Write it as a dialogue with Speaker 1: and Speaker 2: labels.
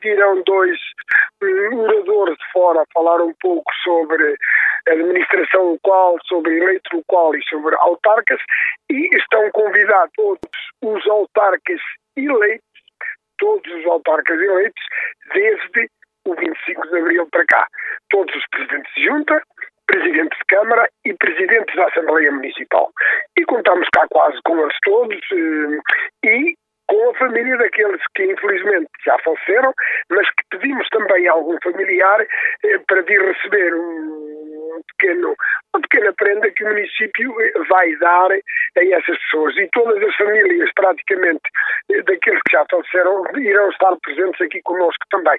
Speaker 1: irão dois oradores de fora falar um pouco sobre administração local, sobre eleito local e sobre autarcas, e estão convidados todos os autarcas eleitos, desde o 25 de Abril para cá. Todos os presidentes de junta, presidentes de Câmara e presidentes da Assembleia Municipal. E contamos cá quase com eles todos e com a família daqueles que infelizmente já faleceram, mas que pedimos também a algum familiar para vir receber uma pequena prenda que o município vai dar a essas pessoas. E todas as famílias, praticamente, daqueles que já faleceram, irão estar presentes aqui connosco também.